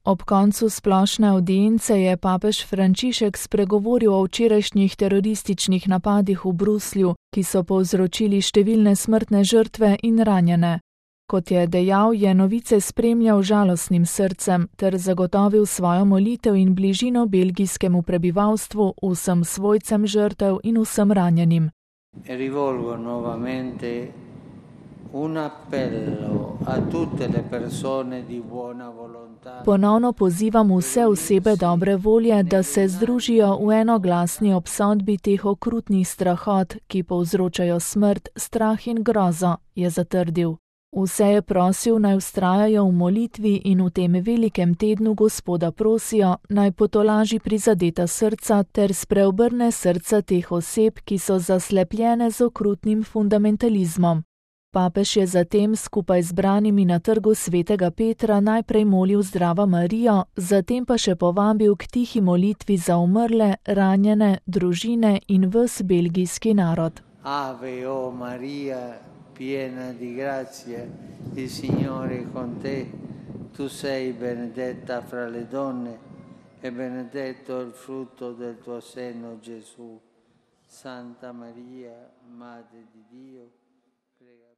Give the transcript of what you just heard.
Ob koncu splošne avdience je papež Frančišek spregovoril o včerajšnjih terorističnih napadih v Bruslju, ki so povzročili številne smrtne žrtve in ranjene. Kot je dejal, je novice spremljal žalostnim srcem ter zagotovil svojo molitev in bližino belgijskemu prebivalstvu, vsem svojcem žrtev in vsem ranjenim. Rivolgo nuovamente un appello a tutte le persone di buona volontà. Ponovno pozivam vse osebe dobre volje, da se združijo v enoglasni obsodbi teh okrutnih strahot, ki povzročajo smrt, strah in grozo, je zatrdil. Vse je prosil, naj vztrajajo v molitvi in v tem velikem tednu Gospoda prosijo, naj potolaži prizadeta srca ter spreobrne srca teh oseb, ki so zaslepljene z okrutnim fundamentalizmom. Papež je zatem skupaj z branimi na trgu svetega Petra najprej molil Zdravo Marijo, zatem pa še povabil k tihi molitvi za umrle, ranjene, družine in ves belgijski narod. Ave o Maria, piena di grazia, il Signore è con te. Tu sei benedetta fra le donne e benedetto il frutto del tuo seno, Gesù. Santa Maria, Madre di Dio, prega